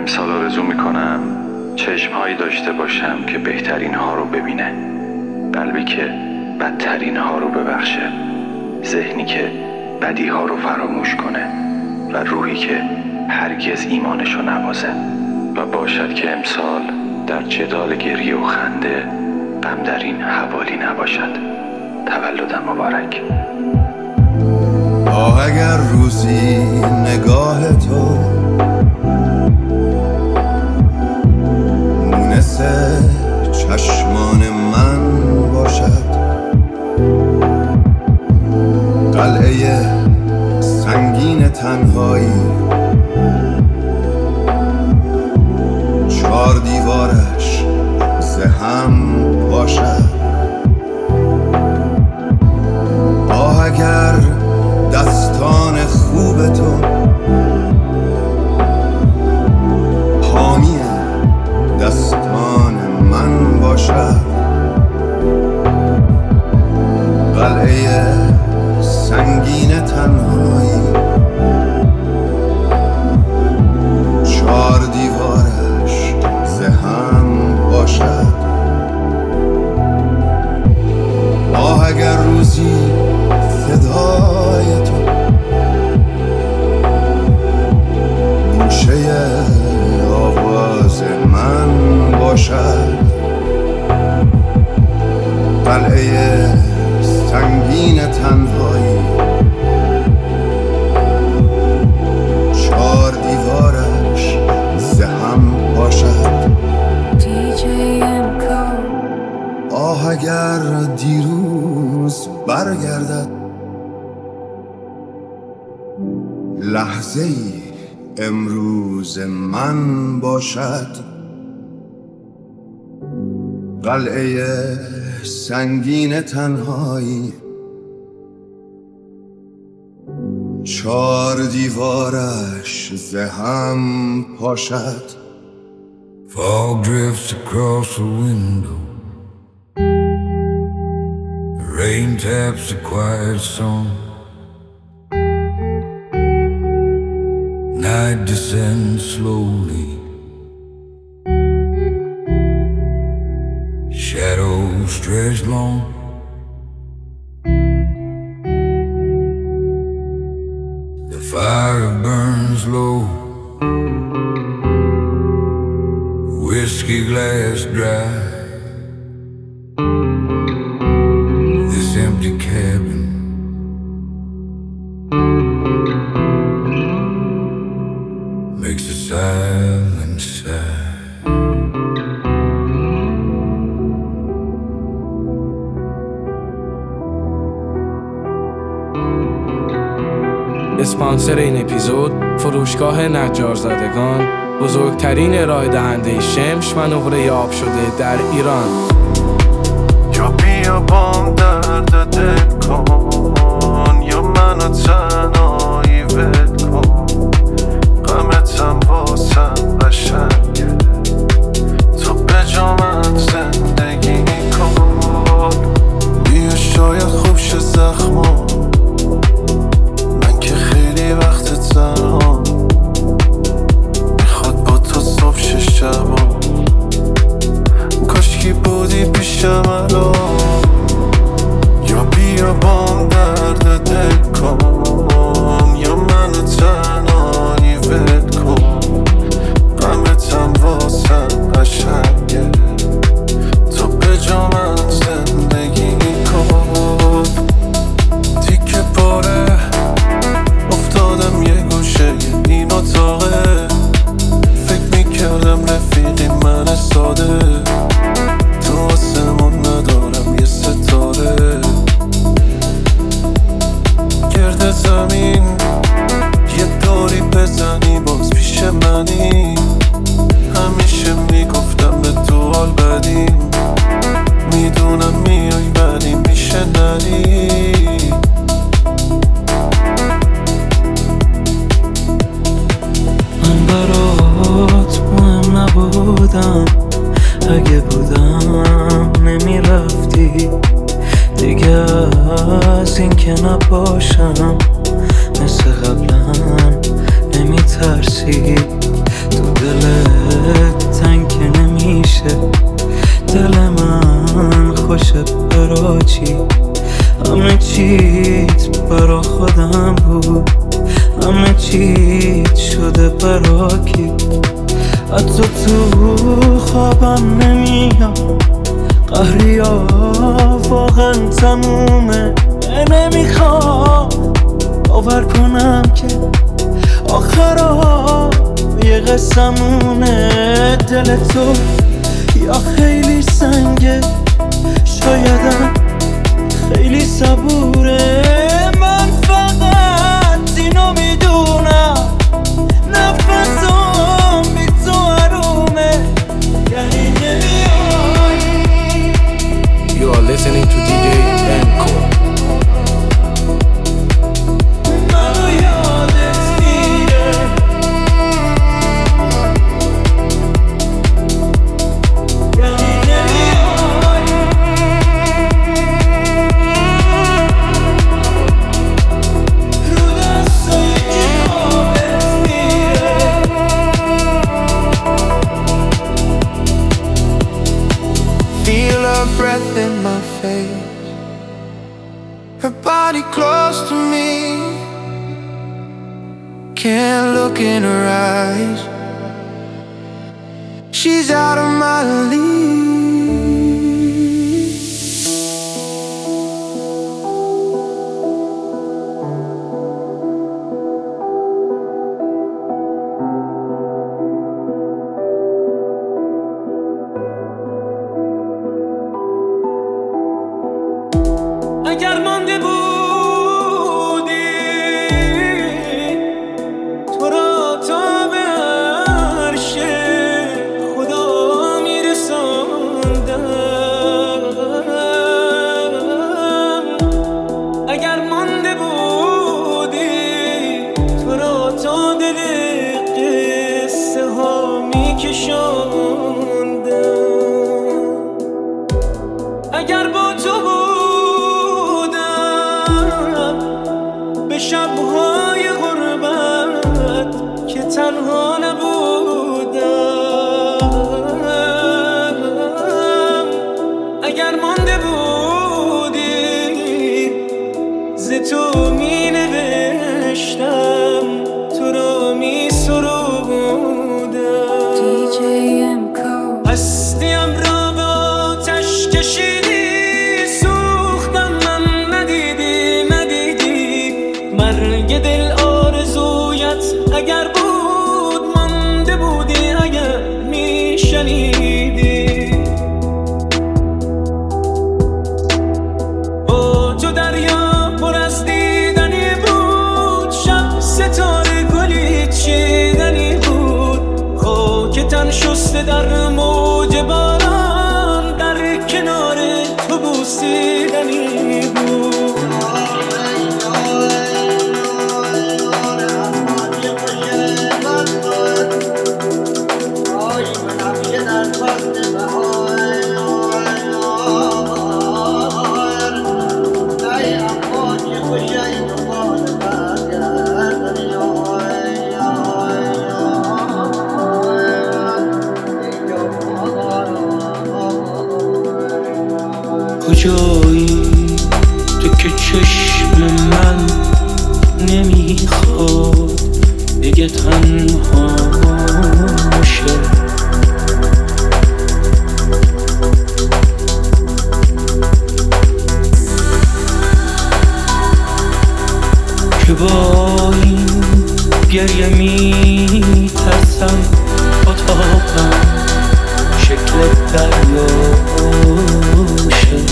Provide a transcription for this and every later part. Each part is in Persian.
امسال آرزو میکنم چشمهایی داشته باشم که بهترین ها رو ببینه، قلبی که بدترین ها رو ببخشه، ذهنی که بدی ها رو فراموش کنه و روحی که هرگز ایمانش رو نبازه. و باشد که امسال در جدال گریه و خنده غم در این حوالی نباشد. تولدم مبارک. اگر روزی نگاه تو مونس چشمان من باشد، قلعه سنگین تنهایی چار دیوارش زهم باشد، اگر دستان خوب تو حامی دستان من باشد، قلعه سنگین تنهایی چار دیوارش زهم باشد. اگر روزی صدای تو گوشه آواز من باشد، قلعه سنگین تنهایی چار دیوارش زهم باشد. اگر دیروز برگردد لحظه ای امروز من باشد، قلعه سنگین تنهایی چار دیوارش زهم پاشد. Fog drifts across the window, rain taps a quiet song, night descends slowly, shadows stretch long, the fire burns low, whiskey glass dry, this empty cabin makes a silent sigh. اسپانسر این اپیزود فروشگاه نجارزادگان، بزرگترین ارائه دهنده شمش و نقره آب شده در ایران. یا بیا بام درد دل کن، یا منو تنهایی ول کن، غمتم واسم قشنگه، تو به جا من زندگی کن. بیا شاید خوب شه زخما، من که خیلی وقت تنها، میخواد با تو صبح شه شبا، کاشکی بودی پیشم الان. یا بیا بام درد دل کن، یا منو تنهایی ول کن، غمتم واسم قشنگه، تو به جا من زندگی کن. تیکه پاره افتادم یه گوشه این اتاقه، فکر میکردم رفیقی من ساده، تو آسمون ندارم یه ستاره، گرد زمین یه داری بزنی باز پیش منی، همیشه میگفتم به تو حال بدیم، میدونم میای ولی میشه نری. من برات مهم نبودم، اگه بودم نمیرفتی دیگه، از این که نباشم مثل قبلا نمیترسی، تو دل شده براکی، حتی تو خوابم نمیام. قهریا واقعا تمومه، نمیخوام باور کنم که آخرا یه قسمونه. دل تو یا خیلی سنگه، شایدم خیلی صبوره. من فقط اینو میدونم، نفسم بی تو حرومه، یعنی نمیای. You are listening to DJ Benko. منو یادت میره، یعنی نمیای. رو دستای جیبت میره. Feel her breath in my face, her body close to me. Can't look in her eyes, she's out of my league. اگر مانده بودی تو را تا به عرش خدا میرساندم. اگر مانده بودی تو را تا دل قصه ها میکشاندم. اگر با تو به شب‌های غربت که تنها نبودم. اگر مانده بودی ز تو می نوشتم، تو را می سرودم. هستیم را به آتش کشیدی، سوختم من ندیدی. مرگ دل آرزویت اگر بود، مانده بودی اگر میشنیدی. با تو دریا پر از دیدنی بود، شب ستاره گلی چیدنی بود. خاک تن شسته در موج باران، در کنار تو بوسیدنی بود. کجایی تو که چشم من نمیخواد دیگه تنها شه؟ که با این گریه میترسم اتاقم شکل دریا شه.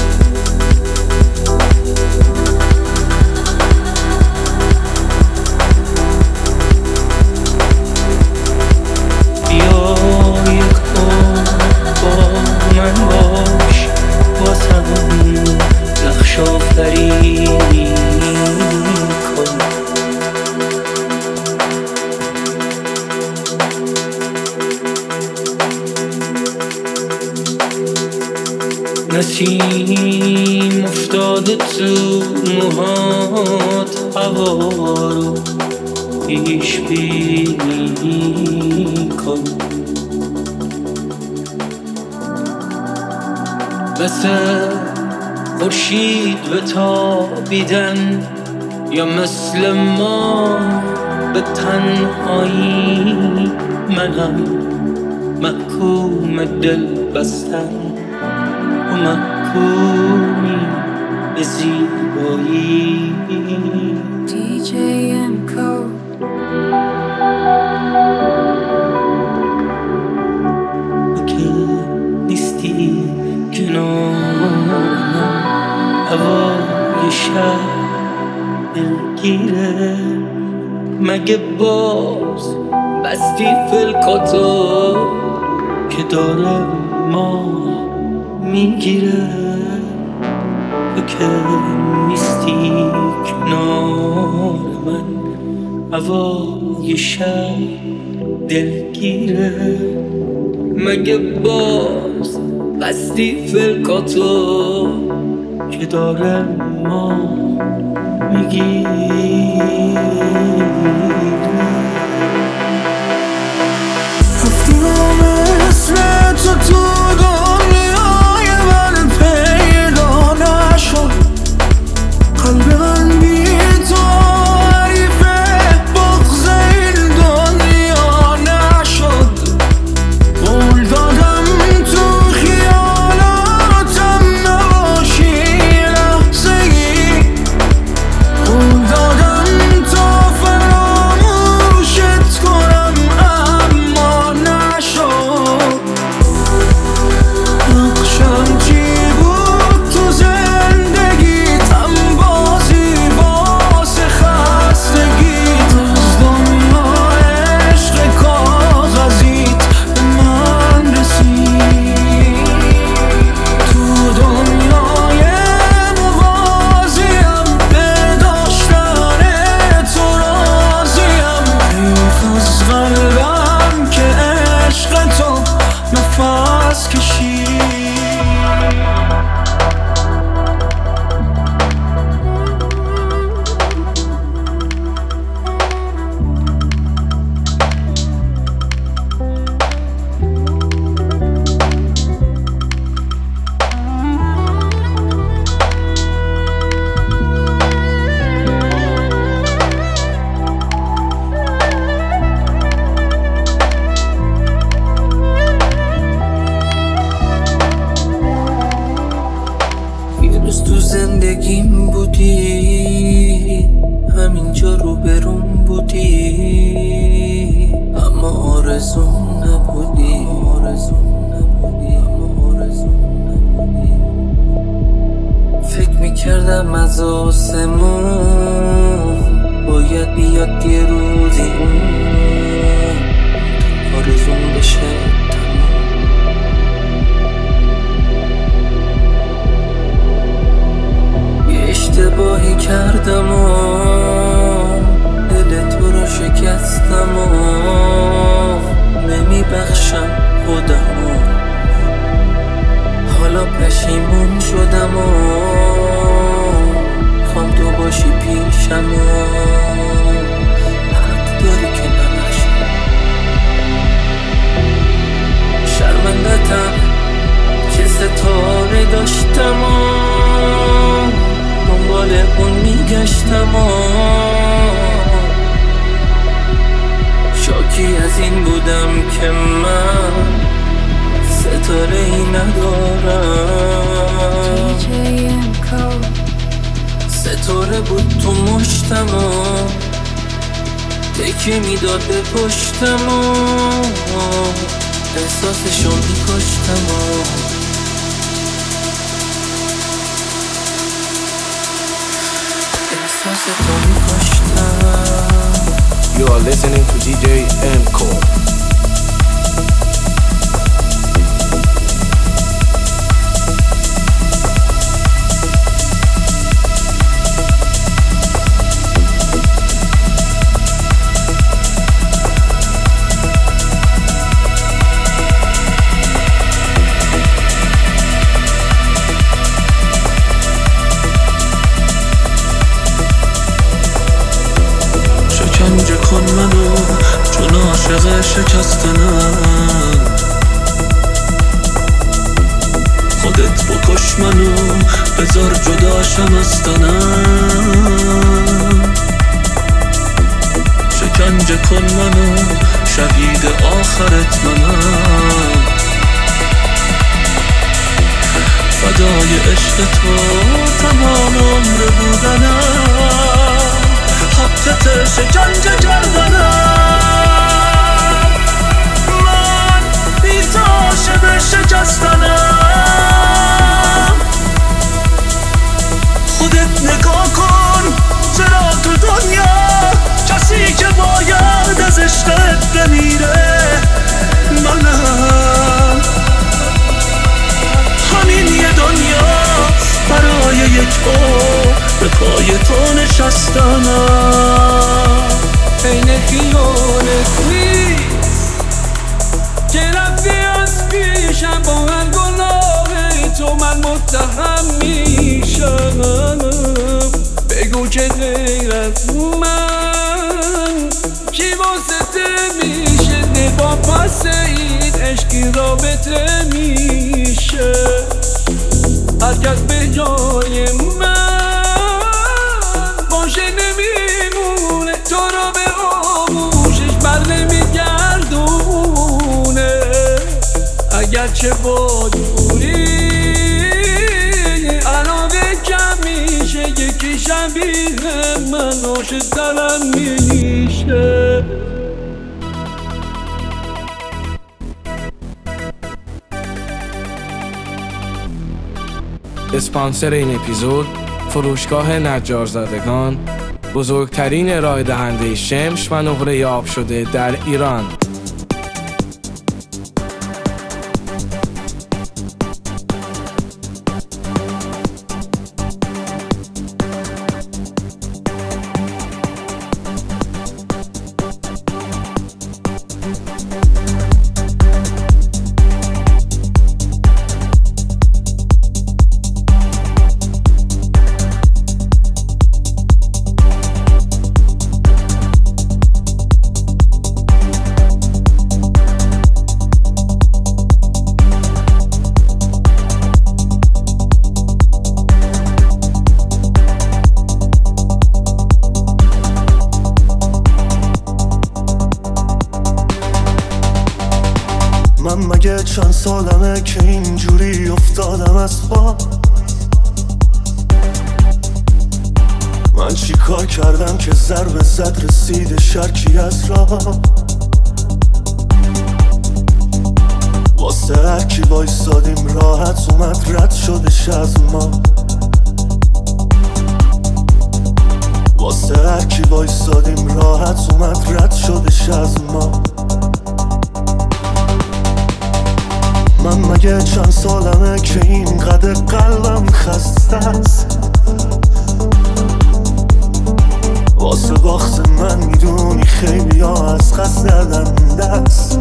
نسیم افتاده تو موهات، هوا رو پیش بینی کن. مثل خورشید به تابیدن یا مثل ما به تنهایی منم محکوم دل بستن و محکومی به زیبایی. DJ MCO. تو که نیستی کنارم هوای شب دلگیره. مگه باز بستی فلکاتو که داره ما میگیره. تو که نیستی کنار من هوای شب دلگیره. مگه باز بستی فلکاتو که داره ما میگیره. رفتی و مثل تو دنیای من پیدا نشد. قلب من بی تو حریف بغض این دنیا نشد. قول دادم تو خیالاتم نباشی لحظه ای. قول دادم تو فراموشت کنم اما نشد. نقشم چی بود تو زندگیتم؟ بازی واسه خستگیت از دنیا عشق کاغذیت به من رسید. تو دنیای موازیم به داشتن تو راضیم. حیف از قلبم که عشق تو نفس کشید. یه روز تو زندگیم بودی، همینجا روبروم بودی، اما آرزوم نبودی. فکر میکردم از آسمون باید بیاد یه روزی اون آرزوم بشه تموم. یه اشتباهی کردم و دل تو رو شکستم و نمیبخشم خودمو. حالا پشیمون شدم و خوام تو باشی پیشم و حق داری که نبخشی. شرمندتم که ستاره داشتم و دنبال اون میگشتم و شاکی از این بودم که من ستاره ای ندارم. DJ MCO. ستاره بود تو مشتم و تکیه میداد به پشتم و احساسشو میکشتم و احساستو میکشتم. You are listening to DJ MCO. شکنجه کن منو چون عاشق شکستنم. خودت بکش منو بذار جداشم از تنم. شکنجه کن منو، شهید آخرت منم. فدای عشق تو تمام عمر بودنم، حق ترس جنگ کردنم. من بی تو عاشق شکستنم. خودت نگاه کن چرا تو دنیا کسی که باید از عشقت بمیره منم. همین یه دنیا برای یک به پای تو نشستنم. عین خیالت نیست که رفتی از پیشم، با من گناه تو من متهم میشم. بگو که غیر از من کی واسطه میشه، با پس این عشقی رابطه میشه. هرکس به جای من باشه نمیمونه، تو رو به آغوشش بر نمیگردونه. اگرچه با دوری علاقه کم میشه، یکی شبیه من عاشق دلم میشه. اسپانسر این اپیزود فروشگاه نجارزادگان، بزرگترین ارائه دهنده شمش و نقره آب شده در ایران. من مگه چند سالمه که اینجوری افتادم از پا؟ من چی کار کردم که ضربه زد رسید شرکی از راه؟ واسه هرکی وایسادیم راحت اومد رد شدش از ما. واسه هرکی وایسادیم راحت اومد رد شدش از ما. من مگه چند سالمه که اینقدر قلبم خسته است؟ واسه باخت من میدونی خیلی ها از خست دردن دست.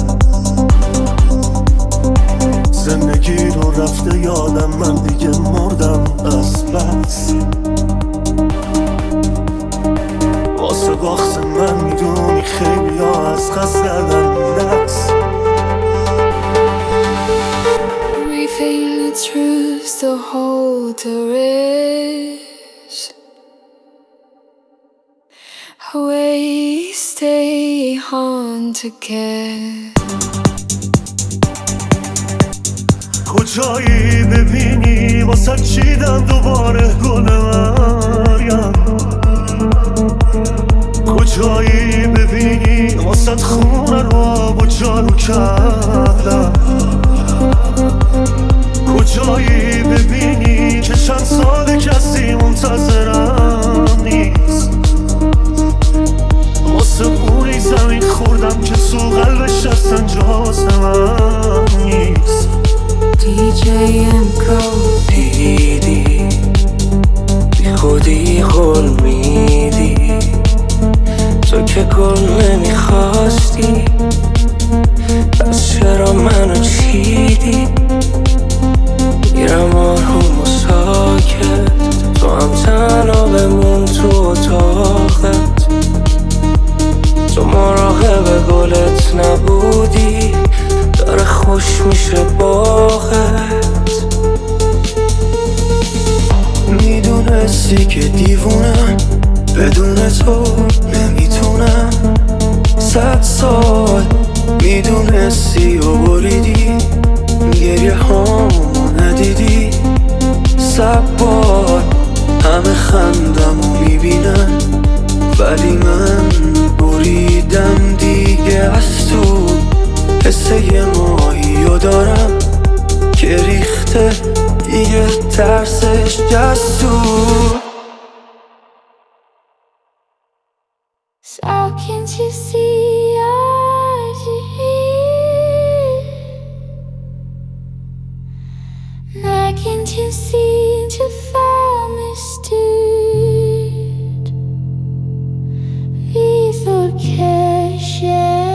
زندگی رو رفته یادم، من دیگه مردم از بس. واسه باخت من میدونی خیلی ها از خست دردن دست. Reveal the truth, the whole there is. We stay on together. کجایی ببینی واسه چیدم دوباره گل مریم؟ کجایی ببینی واسه خونه رو با جارو کردم؟ کجایی ببینی که چند سال کسی منتظرم نیست؟ واسه اونی زمین خوردم که تو قلبش اصلا جاز من نیست. DJ MCO. دیدی بی خودی قول میدی، تو که گل نمیخواستی، پس چرا منو چیدی؟ میرم آروم و ساکت، تو هم تنها بمون تو اتاقت. تو مراقب گلت نبودی، داره خوش میشه باغت. میدونستی که دیوونم، بدون تو نمیتونم. بار میدونستی و بریدی گریه هامو ندیدی. صبار همه خندمو میبینن ولی من بریدم دیگه از تو. حس یه ماهیو دارم که ریخته دیگه ترسش جسور. So can't you see our dream? Now can't you see to fall mysterious? Bifurcation.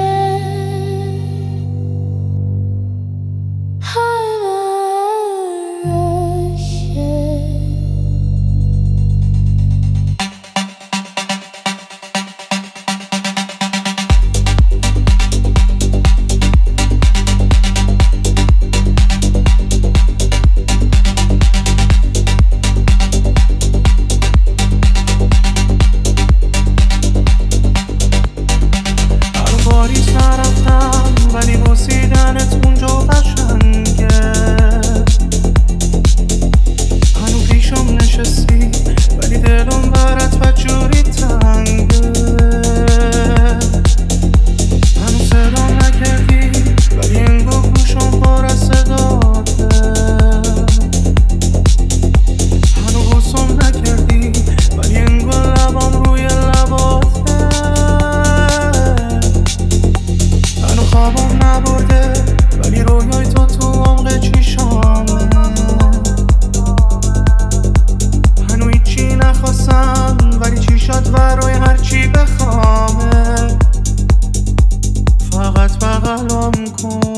فقط بغلم کن.